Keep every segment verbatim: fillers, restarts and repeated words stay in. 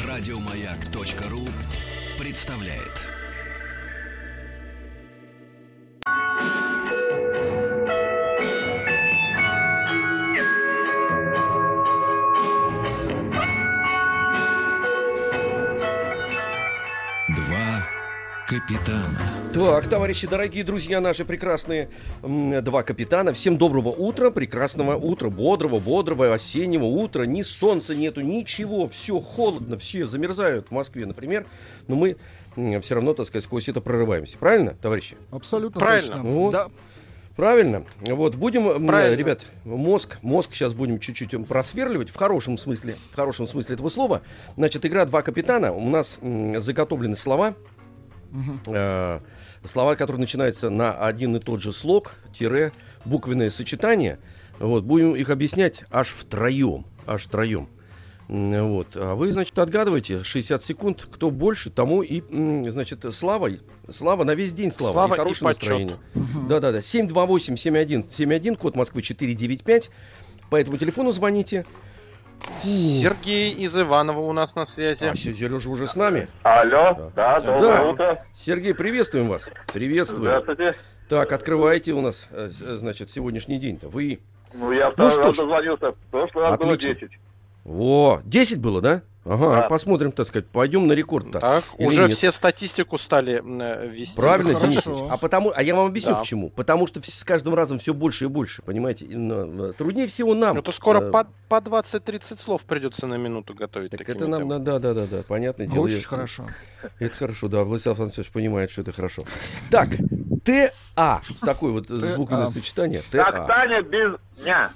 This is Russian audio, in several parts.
Радиомаяк.ру представляет. Два капитана. Так, товарищи, дорогие друзья, наши прекрасные м, два капитана. Всем доброго утра, прекрасного утра, бодрого, бодрого осеннего утра. Ни солнца нету, ничего, все холодно, все замерзают в Москве, например. Но мы м, все равно, так сказать, сквозь это прорываемся. Правильно, товарищи? Абсолютно Правильно. точно. Вот. Да. Правильно. Вот, будем, м, Правильно. ребят, мозг, мозг сейчас будем чуть-чуть м, просверливать, в хорошем смысле, в хорошем смысле этого слова. Значит, игра «Два капитана». У нас м, заготовлены слова. Мгм. Э, слова, которые начинаются на один и тот же слог, тире, буквенное сочетание. Вот, будем их объяснять аж втроем. Аж втроем. М, Вот. А вы, значит, отгадываете шестьдесят секунд. Кто больше, тому и, м, значит, слава. Слава на весь день, слава. Слава и хорошее и почет. настроение. Мгм. Да-да-да. семь два восемь семь один семь один, код Москвы четыре девять пять. По этому телефону звоните. Сергей из Иванова у нас на связи. А, Сережа уже с нами. Алло, да, доброе Да. утро. Сергей, приветствуем вас. Приветствуем. Здравствуйте. Так, открывайте у нас, э, с- э, значит, сегодняшний день-то. Вы... Ну, я Ну второй что раз ж. дозвонился. В прошлый раз было Отлично. десять. О, десять было, да? Ага, Да. посмотрим, так сказать, пойдем на рекорд-то. Так, Или уже нет? все статистику стали э, вести. Правильно, Хорошо. Денис Ильич? А потому, а я вам объясню, Да. почему. Потому что вс- с каждым разом все больше и больше, понимаете? И, ну, э, труднее всего нам. Ну то скоро э, по, по двадцать-тридцать слов придется на минуту готовить. Так такими это нам, темпами. да, да, да, да, понятное дело. Очень Я- хорошо. Это хорошо, да, Владислав Александрович понимает, что это хорошо. Так, ТА, такое вот э, Т А. буквенное сочетание. Так, ТА. Таня без дня.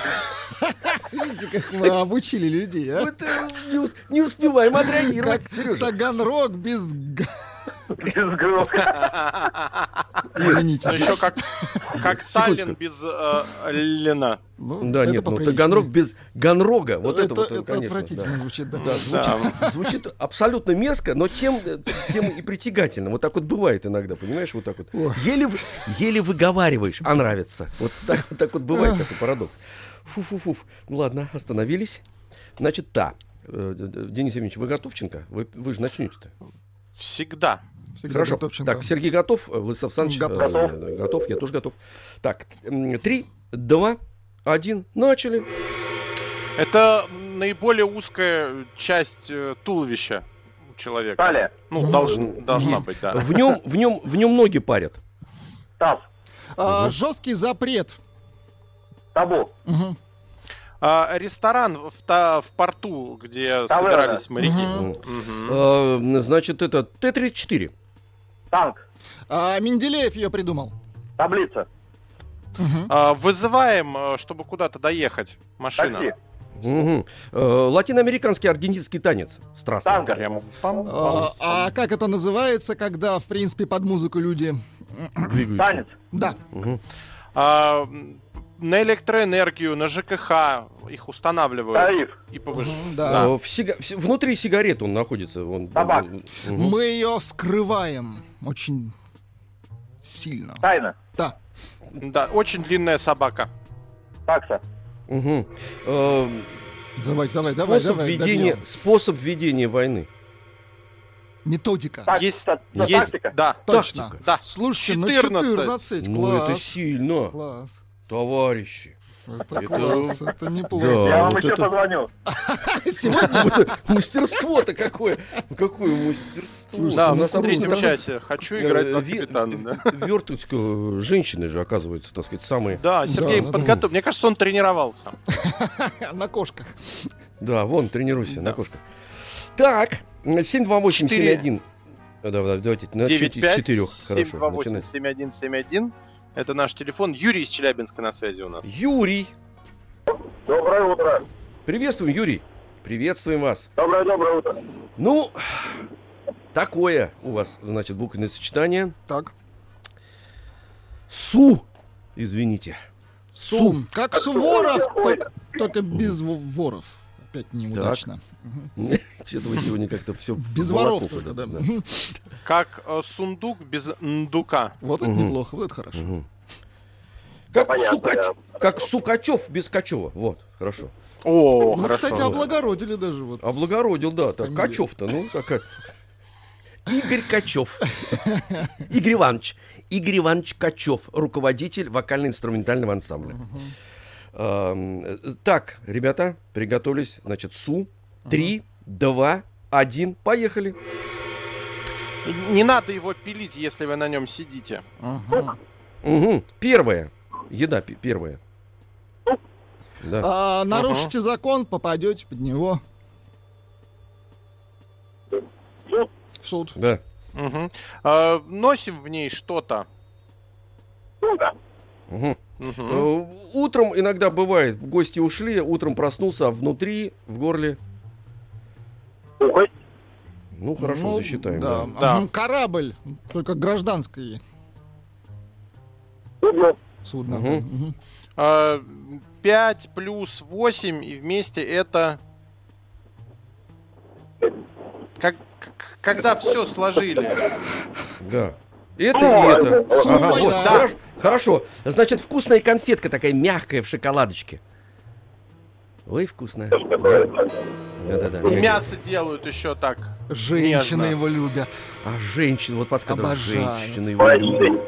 Видите, как мы обучили людей, а? Вот, э, не, ус- не успеваем отреагировать, Как Сережа. Таганрог без... г- Без гроха. Извините. Ну еще как, как Таллин без э, Лена. Ну, Да, это нет, ну поприличнее. Таганрог без Ганрога, вот это, это, вот, это конечно, отвратительно да. звучит, да. Да, звучит, звучит абсолютно мерзко, но тем, э, тем и притягательно. Вот так вот бывает иногда, понимаешь, вот так вот. Ой. Еле, вы- еле выговариваешь, а нравится. Вот так, вот так вот бывает такой парадокс. Фу-фу-фу. Ну ладно, остановились. Значит, та. Э, д- д- Денис Евгеньевич, вы готовченко? Вы, вы же начнете-то. Всегда. Всегда Хорошо. Готовченко. Так, Сергей готов, Владислав Александрович Готов. э, готов, я тоже готов. Так, м, три, два, один, начали. Это наиболее узкая часть э, туловища у человека. Талия, Ну, Ну, должен- должна есть. быть, да. В нем, в нем, в нем ноги парят. таз, А, жесткий запрет. табу, Мгм. А, ресторан в, та- в порту, где Таверна. собирались моряки. Мгм. Мгм. Э, Значит, это Т тридцать четыре. танк, А, Менделеев ее придумал. таблица, Мгм. А, вызываем, э, чтобы куда-то доехать. Машина. такси, Мгм. Э, Латиноамериканский аргентинский танец. Страстный. танк, Прям пам, А, пам, а как это называется, когда, в принципе, под музыку люди... Двигаются. танец, Да. Мгм. А, м, на электроэнергию, на ЖКХ их устанавливают тариф, и повышают. Мгм, да. Э, в сига- в си- Внутри сигарет он находится. Он, Табак. Мгм. Мы ее скрываем очень сильно. тайна, Да. Да, очень длинная собака. такса, Мгм. Э, Давай, давай, давай, Способ давай. ведения, добьем. способ ведения войны. Методика. так- Есть, та- та- есть, тактика, да, Точно. тактика. да. Слушайте, ну четырнадцать. четырнадцать, Ну, это класс. сильно, Класс. товарищи. Это Это- класс, это неплохо. Да. я вам вот еще это- позвоню. Сегодня Мастерство-то какое! Какое мастерство! Да, У в нас обычно третьем там, часе. Хочу э, играть два ви- капитана. Да, в- Вертушка, женщины же, оказывается, так сказать, самые. да Сергей Да, да, подготовил. Мне кажется, он тренировался. на кошках. Да, вон, тренируйся Да. на кошках. Так, семь два восемь семь Четыре. один. Да, да, давайте, начните девять с пять четырех. семь Хорошо, два восемь начинайте. семь один семь один. Это наш телефон. Юрий из Челябинска на связи у нас. Юрий. Доброе утро, Приветствуем, Юрий. Приветствуем вас. доброе-доброе утро. Ну, такое у вас, значит, буквенное сочетание. Так. Су, извините. Сум. Как Суворов, Ой, только, только без во- воров. Опять неудачно. Что-то вы сегодня как-то все Без воров только, да. Мгм. Как э, сундук без ндука. Вот это Мгм. неплохо, вот это хорошо. Как, Понятно, Сукач... да. как Сукачев без Качева. Вот, хорошо. О, Ну, хорошо. кстати, облагородили даже вот. Облагородил, да. Так, Фамилия. Качев-то, ну, какая... Игорь Качев. Игорь Иванович. Игорь Иванович Качев, руководитель вокально-инструментального ансамбля. Эм, э, Так, ребята, приготовились. Значит, Су. Три, два, один. Поехали. Не надо его пилить, если вы на нем сидите. Ага. Угу. Первая. Еда пи- первая. Да. А, нарушите закон, попадете под него. Суд. В суд. Да. Мгм. А, носим в ней что-то. Сумка. Мгм. Мгм. Э, Утром иногда бывает, гости ушли, утром проснулся, а внутри, в горле. Сухость. Ну, хорошо, Ну, засчитаем. Да. Да. Да. Ага, корабль, только гражданское Судно. судно. Мгм. Мгм. А, пять плюс восемь, и вместе это... Как, к- когда все сложили. Да. Это Ну, и это. Сумма, Ага, вот, да. хорошо, хорошо. Значит, вкусная конфетка такая мягкая в шоколадочке. Ой, вкусная. Да-да-да. И мясо делают еще так. Женщины Нежно. его любят. А женщины, вот подсказывают, Обожают. женщины его любят.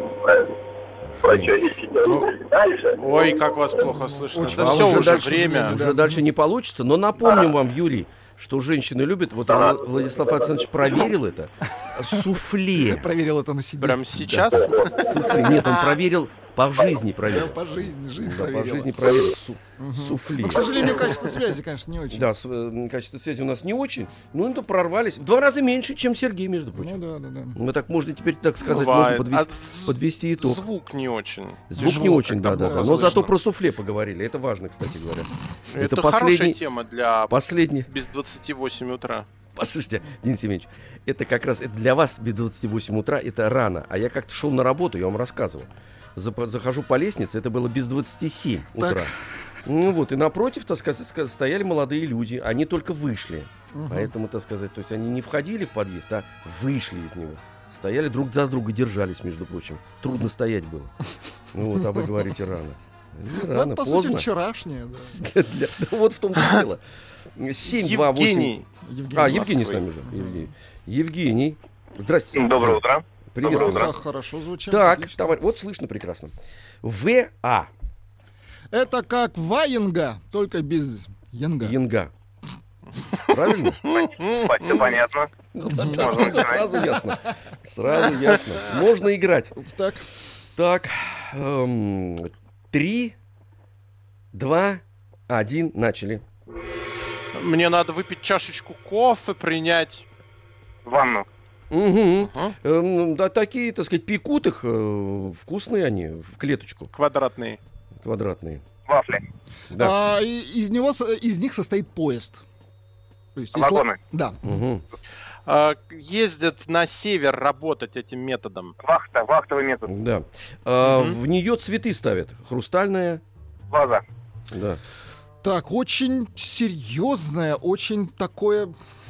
Врачи. Дальше. Ой, как вас плохо слышно. Очень Да А все уже уже дальше, время. Уже дальше не получится, но напомним вам, Юрий, что женщины любят, вот Вла- Владислав Александрович проверил это, суфле. Проверил это на себе. Прям сейчас. Суфле. Нет, он проверил, по жизни Да, проверил. по жизни, жизнь Да, по проверила. жизни проверил. Су- Мгм. Суфле. Ну, к сожалению, качество связи, конечно, не очень. Да, с- э, качество связи у нас не очень. Ну, это прорвались. В два раза меньше, чем Сергей, между Ну прочим. да, да, да. Мы так можно теперь, так сказать, Бывает. можно подвести, А з- подвести итог. Звук не очень. Звук не Тяжело, очень, когда да, да, да. плохо Но зато слышно. про суфле поговорили. Это важно, кстати говоря. Это, Это хорошая последний- тема для Последний. без двадцати восьми утра. Послушайте, Денис Евгеньевич, это как раз это для вас без двадцати восьми утра, это рано. А я как-то шел на работу, я вам рассказывал. Запо- Захожу по лестнице, это было без двадцати семи Так. утра. Ну вот, и напротив, так сказать, ска- стояли молодые люди, они только вышли. Мгм. Поэтому, так сказать, то есть они не входили в подъезд, а вышли из него. Стояли друг за друга, держались, между прочим. Трудно стоять было. Ну вот, а вы говорите рано. Не Ну, рано, это, по поздно. сути, вчерашнее, да. Для- для- да вот в том-то и дело. семь два восемь. Евгений. Евгений. А, Евгений с Москвы. нами же. Евгений. Евгений. Здрасте. Доброе утро. Приветствую Доброе вас. Да, хорошо звучит. Так, отлично. товарищ, вот слышно прекрасно. ВА. Это как ваенга, только без янга. Янга. Правильно? Все понятно. Да, сразу ясно. Сразу ясно. Можно играть. Так, Так. эм, Три, два, один. Начали. Мне надо выпить чашечку кофе, принять. Ванну. Угу. Ага. Эм, Да, такие, так сказать, пекут их. э, Вкусные они, в клеточку. Квадратные. Квадратные. Вафли. Да. а, и- из него, со- из них состоит поезд. То есть, если- Вагоны. Да. Мгм. А, ездят на север работать этим методом. Вахта. Вахтовый метод. Да. А, Мгм. В нее цветы ставят. Хрустальная. Ваза. Да. Так, очень серьезное, очень такое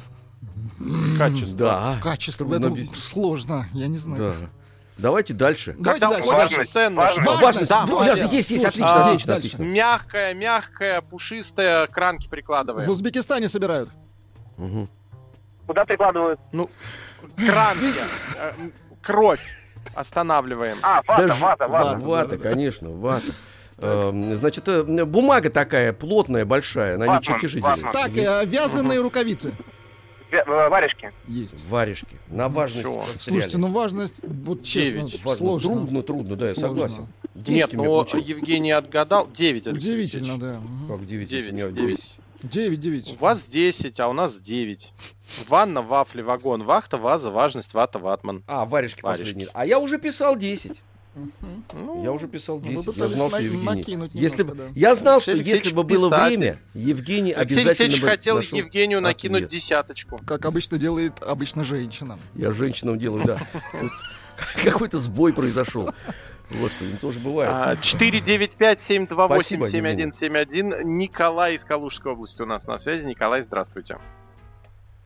Качество. Да. качество. Трудно Это объяснить. сложно, я не знаю. Да. Давайте дальше. Давайте Когда дальше. очень Важность. ценно. Важность. что- Важность, Да, точно, молодец. есть, есть, точно. отлично, А, отлично, дальше. отлично. Мягкая, мягкая, пушистая, кранки прикладываем. В Узбекистане собирают. Мгм. Куда прикладывают? Ну, кранки. э, м, Кровь останавливаем. А, вата, Даже- вата, вата. Вата. Вата, да, да. конечно, вата. Эм, Значит, э, бумага такая плотная, большая, на ней Ватман, чертежи ватман. делают. Так, Есть. э, вязаные рукавицы. Ве- э, Варежки. Есть. Варежки. На важность Чё? застряли. Слушайте, ну важность, вот честно, Девять. Важно. сложно. Трудно, трудно, да, я Сложно. согласен. Нет, Десять у меня но получилось. Евгений отгадал. девять. Удивительно, да. Мгм. Как девять, если у меня девять. девять. Девять, девять. У вас десять, а у нас девять. Ванна, вафли, вагон, вахта, ваза, важность, вата, ватман. А, варежки, Варежки. последние. А я уже писал десять. Мгм. Ну, Я уже писал Ну, вы десять. Я пытались знал, что на- Евгений. накинуть Если немножко, бы... да. Я знал, что Алексей если бы Алексеевич было писатель. время, Евгений Алексей обязательно Алексеевич бы хотел нашел Евгению накинуть ответ. десяточку. Как обычно делает обычно женщина. Я женщинам делаю, да. Тут какой-то сбой произошел. Господи, ну тоже бывает. А, четыре девять пять семь два восемь Спасибо, семь один семь один. Николай из Калужской области у нас на связи. Николай, здравствуйте.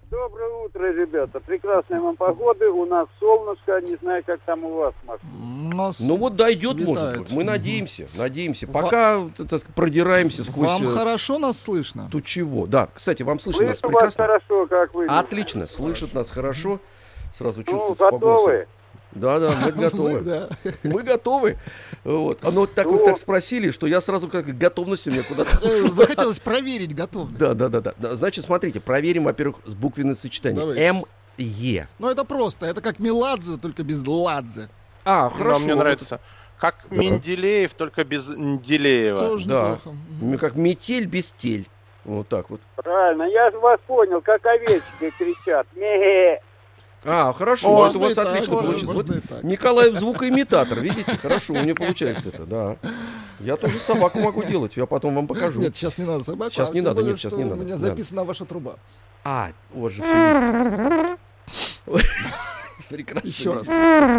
Доброе утро, ребята. Прекрасной вам погоды. У нас солнышко. Не знаю, как там у вас, Москва. Ну вот дойдет, светает. может быть. Мы надеемся, надеемся. Ва- Пока так сказать, продираемся сквозь... Вам э, хорошо нас слышно? Тут чего? Да, кстати, вам слышно нас Слышу вас прекрасно? хорошо, как вы. Отлично, слышит нас хорошо. Сразу Ну, чувствуется по голосу. готовы? Да, да, мы Мы, готовы. да. Мы готовы. Вот. А ну вот так Ну. вот так спросили, что я сразу как готовность у меня куда-то. Э, Захотелось проверить готовность. Да, да, да, да, да. Значит, смотрите, проверим, во-первых, с буквенное сочетание. Давайте. М Е. Ну это просто, это как Меладзе, только без Ладзе. А, Но хорошо. мне нравится. Как Менделеев, только без Нделеева. Тоже Да. неплохо. М, Как метель без тель. Вот так вот. Правильно, я же вас понял, как овечки кричат. Ме. А, хорошо, Можно это у вас и так, отлично можно, получилось. можно Вот и так. Николаев звукоимитатор, видите? Хорошо, у меня получается это, да. Я тоже собаку могу делать, я потом вам покажу. Нет, сейчас не надо собаку. Сейчас а не тем надо, более, нет, сейчас что не у надо. меня Да. записана ваша труба. А, у вас же все есть. Прекрасно. Еще раз.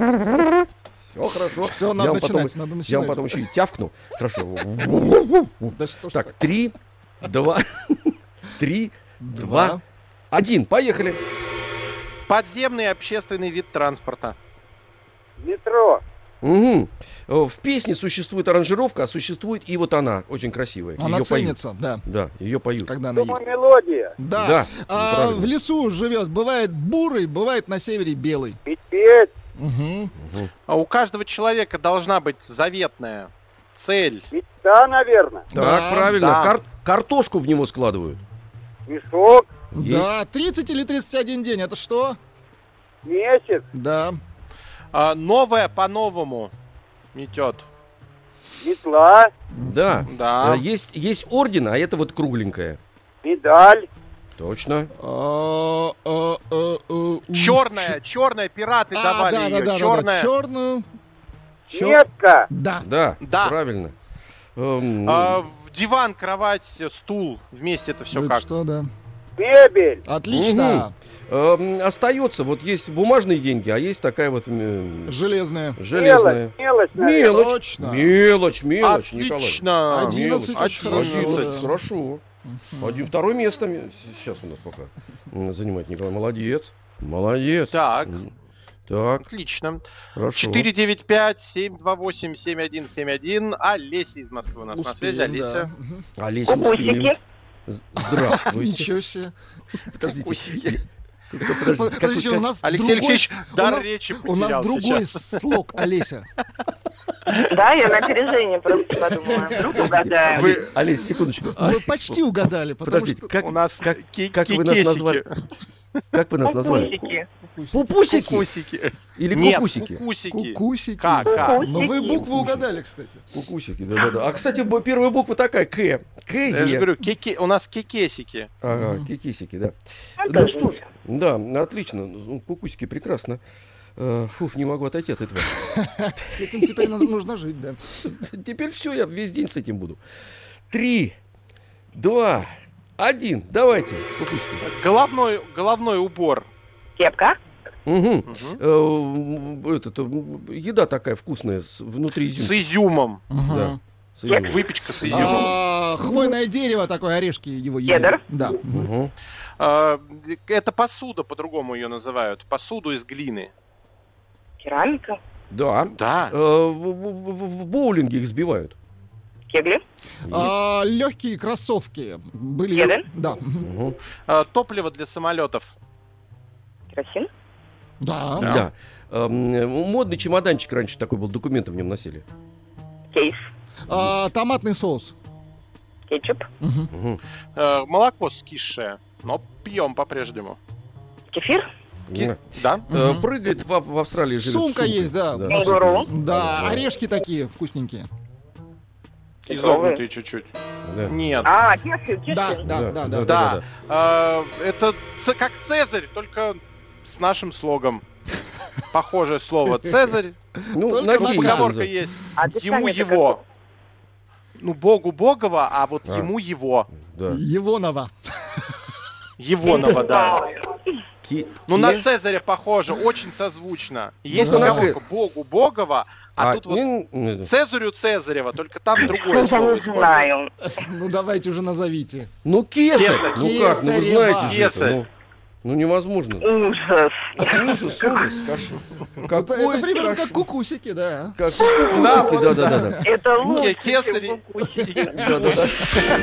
Все хорошо. Все, Я надо вам потом- начинать, надо начинать. Я вам потом еще и тявкну. Хорошо. Да что ж Так, три, два, три, два, Два. один. Поехали. Подземный общественный вид транспорта. Метро. Угу. В песне существует аранжировка, а существует и вот она, очень красивая. Она Её поют. ценится, да, Да, ее поют. когда она Думаю, есть. мелодия. Да. Да, А правильно. в лесу живет, бывает бурый, бывает на севере белый. Петь. Угу. Мгм. А у каждого человека должна быть заветная цель. Мечта, наверное. Так, Да, правильно. да. Кар- картошку в него складывают. Мешок. Есть. Да, тридцать или тридцать один день, это что? Месяц. Да. А, новое по-новому метет. Метла. Да. Да. А, Есть, есть орден, а это вот кругленькая. Медаль. Точно. А, а, а, а, Черная, черная, пираты А, давали да, ее. да, да, черная. да, черную. Чер- Метка. Да. Да, Да. правильно. Эм, А, в диван, кровать, стул. Вместе это все Это как? что, да. Мебель. Отлично. эм, остается, вот есть бумажные деньги, а есть такая вот м, Железная. железная. Мелочь. Мелочь, наверное. Мелочь, Точно. мелочь, мелочь, Николай. Отлично. Одиннадцать Мелочь. очень хорошо, Одиннадцать, да. хорошо. Один, второе место м- сейчас у нас пока м, занимает Николай. Молодец. Молодец. Так, М, Так, отлично. хорошо. четыре девять пять семь два восемь семь один семь один. Олеся из Москвы у нас на связи. Успеем, Олеся. да. Мгм. Олеся, успеем. З- Здравствуйте. Ничего себе. Подождите. Кусики. Подождите, как Подождите, вы- у нас Алексей другой, Алексеевич, у дар нас- речи у нас потерял другой сейчас. слог, Олеся. Да, я на опережение просто подумала. Вдруг угадаю. Вы- Олесь, секундочку. А, Вы почти угадали, потому Подождите, что... как, У нас как, ки- как вы нас кикесики. назвали? Как вы нас назвали? Пупусики. Пупусики Кукусики. или Нет, кукусики? кукусики. Кукусики. Как, как? Ну вы букву Кукусики. угадали, кстати. Кукусики, да-да-да. А, кстати, б- первая буква такая, К. К, Я же Е. говорю, кики- у нас кикесики. Ага, кикисики, да. Ну, Ну тоже что ж, ничего. да, отлично. Ну, кукусики прекрасно. Э, Фуф, не могу отойти от этого. С этим теперь надо- нужно жить, да. Теперь все, я весь день с этим буду. Три, два, один. Давайте, кукусики. Головной, головной убор. Кепка. Угу. Мгм. Э, этот, э, еда такая вкусная, с- внутри С изюмки. изюмом. Ага. Да, с изюмом. Выпечка с изюмом. А, Хвойное дерево такое, орешки его ели. Кедр. Да. Мгм. А, Это посуда, по-другому ее называют. Посуду из глины. Керамика. Да. Да. Э, В, в- в- в боулинге их сбивают. Кегли. А, легкие кроссовки были. Кеды? Да. Мгм. Мгм. А, Топливо для самолетов. Керосин. Да. Да. Да. Эм, Модный чемоданчик раньше такой был, документы в нем носили. Кейс. А, томатный соус. Кетчуп. Мгм. Мгм. Э, Молоко скисшее. Но пьем по-прежнему. Кефир. Ки- Да. Э, Мгм. Прыгает в, в Австралии. живет с Сумка сумкой. есть, да. Кенгуру. Да, Да. орешки такие вкусненькие. Изогнутые чуть-чуть. Да. Нет. А, кефир, кефир. Да, да, да, да. Да. А, Это ц- как Цезарь, только с нашим слогом. Похожее слово. Цезарь. Ну, Только на на киеве Киеве. Поговорка называют. есть. А Ему описание-то его. Ну, Богу Богова, а вот А. ему его. Да. Егонова. Егонова, да. Ки- Ну, ки- на Цезаря похоже, очень созвучно. Есть Ну, поговорка Богу Богова, а, тут вот не- не- Цезарю Цезарева, только там другое Я слово не используется. знаю. Ну давайте уже назовите. Ну, кесарь. Кесарь. Ну как, ну вы Кесарева. знаете же это, Кесарь. ну. Ну невозможно. Ужас. Ужас, ужас, кошмар. Это, Какой это примерно как кошмар. кукусики, да. Как кукусики, да, да, да, да. Это лучше, Кесари. чем кукусики. Да, да, да.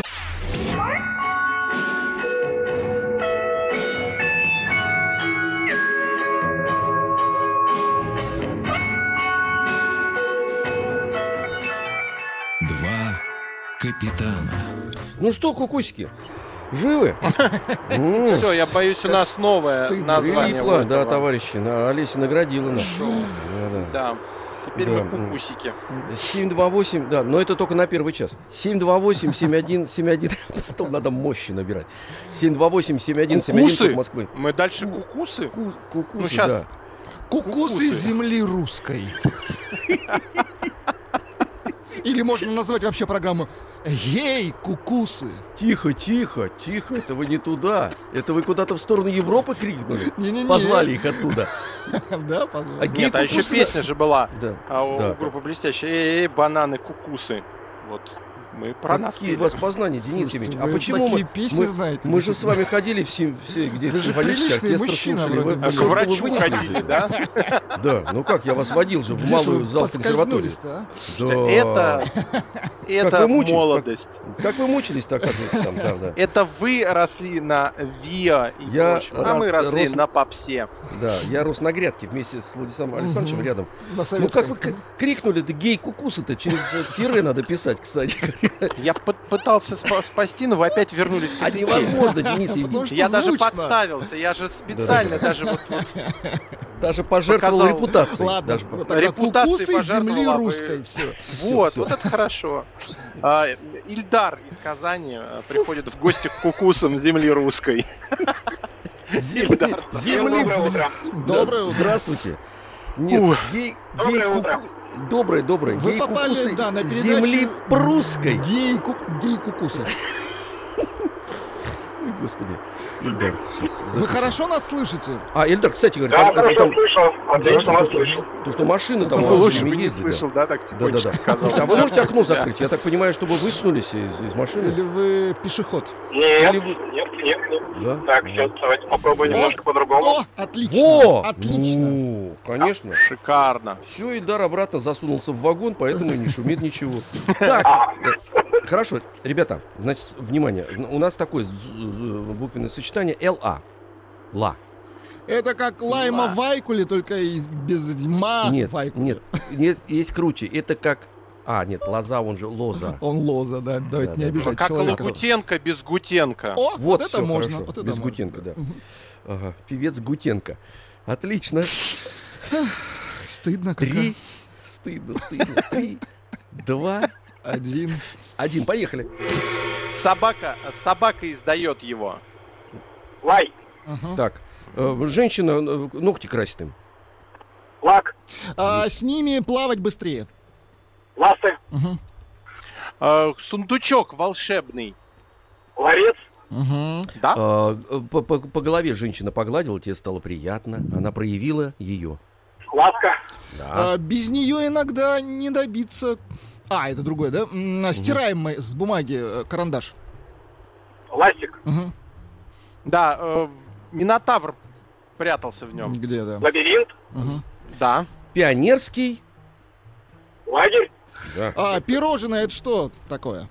Два капитана. Ну что, кукусики, живы? М, Все, я боюсь, у нас новое стыдно. название. у Влипла, да, этого товарищи. на- Олеся наградила нас. шоу. Да, да. Да. Теперь Да. мы кукусики. семь два восемь, да, но это только на первый час. семь два восемь семь один семь один, потом надо мощи набирать. семь два восемь семь один семь один, Кукусы? код Москвы. Мы дальше кукусы? Ку- Кукусы, Ну, щас. да. Кукусы Кукусы. земли русской. Или можно назвать вообще программу «Ей, кукусы». Тихо, тихо, тихо, это вы не туда. Это вы куда-то в сторону Европы крикнули. Не-не-не. Позвали их оттуда. Да, А позвали. гей- Нет, а еще кукусы, песня же была Да. а у Да. группы «Блестящие». Эй, бананы, кукусы. Вот, мы про нас Какие пели. у вас познания, Денис Слушайте, Евгеньевич? А вы почему такие мы... песни мы- знаете? Мы же с вами ходили все, все где Вы же симфонический приличный оркестр мужчина слушали. вроде Вы- бы. А вы к что, врачу вы вынесли? ходили, да? Да, ну как, я вас водил же в Где же малую вы зал консерватории. подскользнулись-то, а? Что Да. Это, это вы мучились, молодость. Как вы мучились-то, оказывается, там, да, да. Это вы росли на ВИА и Я прочем, а рос- мы росли рос- на попсе. Да, я рос на грядке вместе с Владиславом Александровичем Мгм. рядом. На Ну советской. как вы к- крикнули, ты гей-кукусы-то через э, тире надо писать, кстати. Я пы- пытался спа- спасти, но вы опять вернулись к А этой теме. невозможно, Денис Потому Евгеньевич. что Я даже звучно. подставился, я же специально даже вот, вот Даже пожертвовал показал. репутацией. Ладно, Даже... вот тогда Репутацией кукусы земли пожертвовала, вы- русской. Все. вот, всё. вот это хорошо. А, Ильдар из Казани а, приходит в гости к кукусам земли русской. Земли, земли. Доброе утро. Доброе Да, утро. Здравствуйте. Нет, Ух. гей, Доброе гей утро. куку- Доброе, доброе. Вы Гей попали, кукусы да, на передачу земли прусской. Гей, ку- гей кукусы. Ой, господи. Ильдар, сейчас Вы запишем. хорошо нас слышите? А, Ильдар, кстати, говорит, Да, там, хорошо там, слышал. Отлично вас слышу. то, что машины там Это у вас Лучше с ними бы не ездят, да. слышал, да, так Да, да, тихонечко да. сказал. А вы можете окно Себя. закрыть? Я так понимаю, чтобы высунулись из, из машины. Или вы пешеход? Нет, Или вы- нет, нет, нет. Да? Так, Да. сейчас давайте попробуем О, немножко по-другому. О, отлично. Во! Отлично. Ну, конечно. Шикарно. Все, Ильдар обратно засунулся в вагон, поэтому и не шумит ничего. Так, э, хорошо, ребята, значит, внимание, у нас такое з- з- буквенное сочетание эл а. Ла. Это как лайма Ла. Вайкули, только и без ма Нет, Вайкули. нет, нет, есть круче. Это как... А, нет, лоза, он же лоза. Он лоза, да, давайте Да, не да. обижать Как человека. Гутенко без Гутенко. О, Вот, вот это всё можно. хорошо, Вот это без можно, Гутенко, да. Мгм. Ага, певец Гутенко. Отлично. Стыдно как. Три. Стыдно, стыдно. Три, два, Один. один. Поехали. Собака, собака издает его. Лай, Ага. Так, э, женщина э, ногти красит им. лак, А, с ними плавать быстрее. ласты, Мгм. Э, сундучок волшебный. ларец, Мгм. Да? А, э, по, по- по голове женщина погладила, тебе стало приятно. Она проявила ее. ласка, Да. А, без нее иногда не добиться. А, это другое, да? М, а, Стираемый с бумаги э, карандаш. ластик, Мгм. Да, э, Минотавр прятался в нем. Где, да? лабиринт, Мгм. Да. Пионерский. лагерь, Да. А, пирожное это что такое?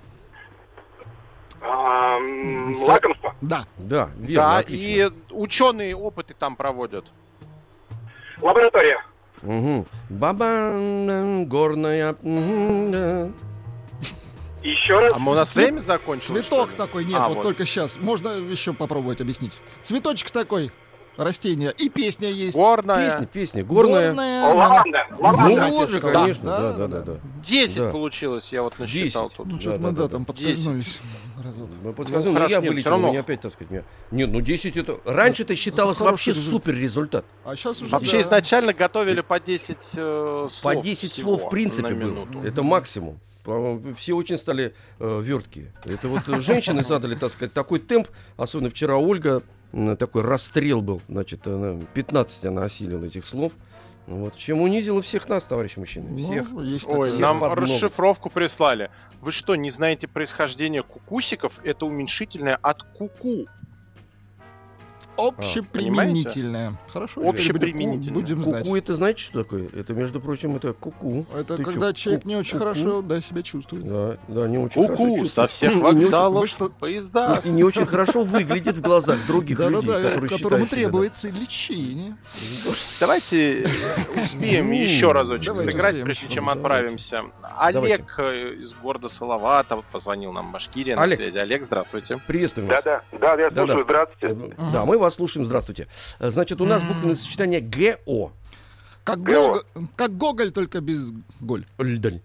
а, м, С- лакомство, Да. Да, верно, Да, отлично. и ученые опыты там проводят. лаборатория, Угу. Баба м, горная. м, да. еще раз, А мы- у нас Цвет- время закончилось? Цветок что ли? такой, нет, А, вот, только сейчас. Можно еще попробовать объяснить. Цветочек такой, растение. И песня есть. Горная. Песня, песня, горная. Горная. О, лаванда, Ну лаванда, вот же, Отец сказал. конечно, да, да, да, да. десять Да. получилось, я вот насчитал десять. тут. Ну, что-то Да, мы, да, да, да, там да. подскользнулись. Разок. Мы подсказали, но хорошо, я нет, вылетел, всё равно. у меня опять, так сказать, меня... Нет, ну десять это... Раньше-то считалось хороший вообще результат. супер результат. А сейчас уже Вообще да. изначально готовили по десять э, слов. По десять всего слов в принципе на было. минуту. Это максимум. По- Все очень стали э, верткие. Это вот э, женщины задали, так сказать, такой темп. Особенно вчера Ольга, м, такой расстрел был. Значит, она, пятнадцать она осилила этих слов. Вот, чем унизила всех нас, товарищи мужчины. Ну, Всех. есть Ой, такое. нам под ногу. расшифровку прислали. Вы что, не знаете происхождение кукусиков? Это уменьшительное от куку. Общеприменительное. Хорошо. Общеприменительное. Будем знать. Ку-ку, это знаете, что такое? Это, между прочим, это ку-ку. Это Ты когда чё, человек ку- не очень ку-ку? хорошо, да, себя чувствует. Да, да, не очень хорошо Ку-ку, чувствует. со всех И не очень- вокзалов, Вы что? поезда. И не очень хорошо выглядит в глазах других людей, Да-да-да, которые которому считают себя, требуется лечение. Давайте успеем Ну, еще разочек давайте сыграть, успеем прежде еще чем раз, отправимся. Олег э, из города Салавата позвонил нам в Башкирии на Олег. связи. Олег, здравствуйте. да. Приветствуем вас. Да-да, да, я Да-да. слушаю, здравствуйте. Да, мы вас слушаем. Здравствуйте. Значит, у нас М. буквенное сочетание ГО. Как, Гео. Гог- как Гоголь, только без голь. Льдаль.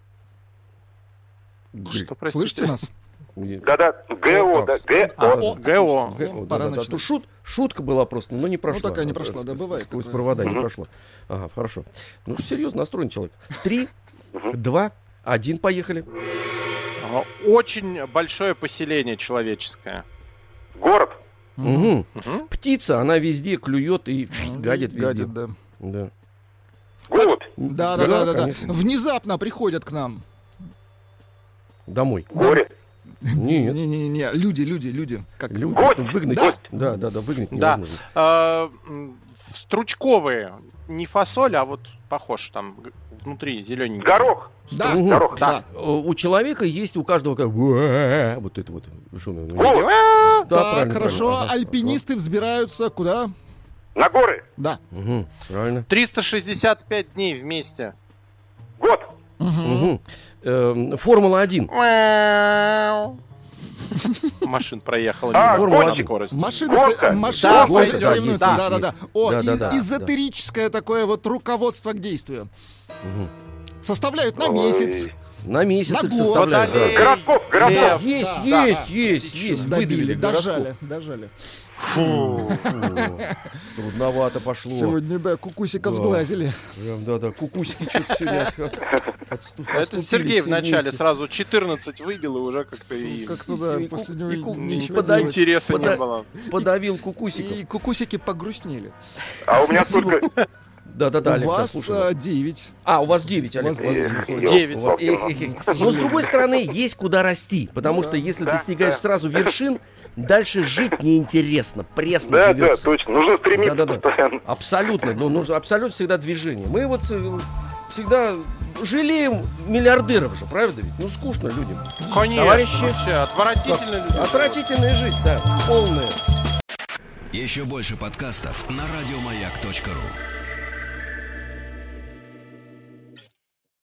Что, простите? Слышите нас? Да-да, ГО, да, А, ГО. ГО. ГО, Пора да, да, да. начинать. Ну, шут, шутка была просто, но не прошла. такая не прошла, С- да, с- бывает Сквозь такое. провода не Мгм. прошла. Ага, хорошо. Ну, серьезно настроен человек. Три, два, один, поехали. А, Очень большое поселение человеческое. Город. Мгм. Мгм. Птица, она везде клюет и Мгм. гадит везде. Гадит, да. Да. Голубь. Да, да, да, да, да. конечно. Внезапно приходят к нам. Домой. Горе. Нет. Не-не-не, люди, люди, люди. Как? Люди, Гость! ну, выгнать. Да. Да, да, да, выгнать Да. невозможно. А, м, Стручковые. Не фасоль, а вот похож там г- внутри зелененький. Горох. Да, Мгм. Горох. да. Э, У человека есть, у каждого как «Уэ», вот это вот. Что оно? Голубь. Да, Так, правильно, хорошо. правильно. Ага, Альпинисты взбираются куда? На горы. Да. ага. Мгм, правильно. триста шестьдесят пять дней вместе. Год. Мгм. Мгм. Эм, Формула один. Машин проехала А, мимо Формула на один. скорости. Машины, Гонка. со- машины Да, со- гонка, соревнуются. да. Да, да, да. О, Да, да, и- да, эзотерическое такое вот руководство к действию. Мгм. Составляют на Ой. месяц. На месяц На их год. составляют. Водолей. Да. Гороскоп. Гороскоп. Лев. Есть, Да, есть, да. есть, есть. Выдавили Добили, гороскоп. дожали, дожали. Фу, фу. Трудновато пошло. Сегодня, да, кукусиков Да. сглазили. Прям, да, да, кукусики что-то сегодня от- отступ- Это отступили Сергей все вначале вместе. сразу четырнадцать выбил и уже как-то и Как-то, да, И после ку- него и ку- нечего подай- делать. интереса Пода- не было. Подавил кукусиков. И кукусики погрустнели. А у меня только... Да, да, да, У Олег, да, вас слушаю. а, девять. А, у вас девять, у Олег. вас у вас девять. девять. Девять. У вас- эх, эх, эх. Но с другой стороны, есть куда расти. Потому Ну что да. если Да, достигаешь да. сразу вершин, дальше жить неинтересно, пресно Да, да, живется. точно. Нужно стремиться Да-да-да. постоянно. Абсолютно, ну, нужно абсолютно всегда движение. Мы вот э, всегда жалеем миллиардеров же, правда ведь? Ну, скучно людям. Конечно, Товарищи, вообще отвратительно люди. отвратительная жизнь, да, полная. Еще больше подкастов на радиомаяк точка ру.